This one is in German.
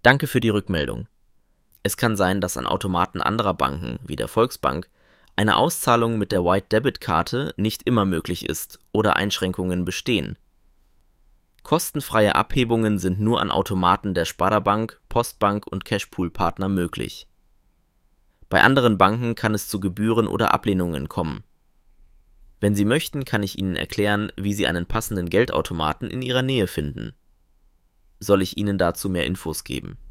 Danke für die Rückmeldung. Es kann sein, dass an Automaten anderer Banken, wie der Volksbank, eine Auszahlung mit der White-Debit-Karte nicht immer möglich ist oder Einschränkungen bestehen. Kostenfreie Abhebungen sind nur an Automaten der Sparda-Bank, Postbank und Cashpool-Partner möglich. Bei anderen Banken kann es zu Gebühren oder Ablehnungen kommen. Wenn Sie möchten, kann ich Ihnen erklären, wie Sie einen passenden Geldautomaten in Ihrer Nähe finden. Soll ich Ihnen dazu mehr Infos geben?